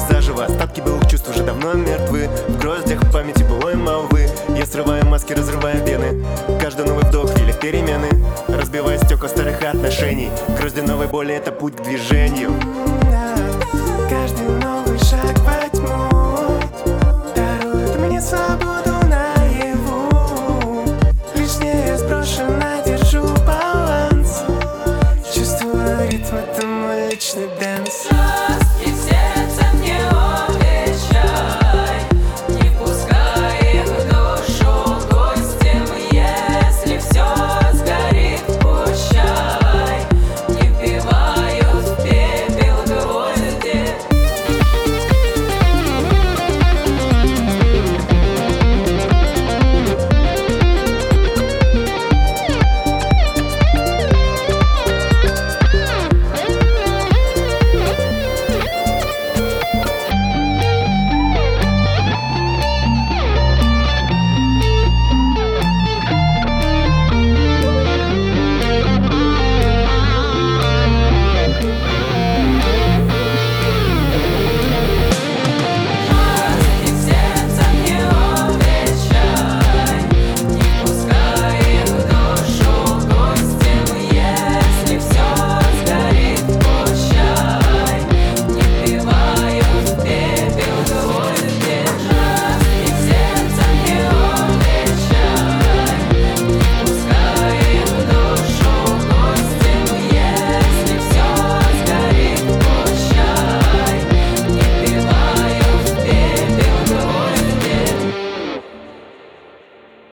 заживо. Остатки былых чувств уже давно мертвы. В гроздях памяти былой молвы я срываю маски, разрываю вены. Каждый новый вдох в вилях перемены, разбивая стекла старых отношений. Грозди новой боли — это путь к движению. Каждый новый шаг во тьму дарует мне свободу.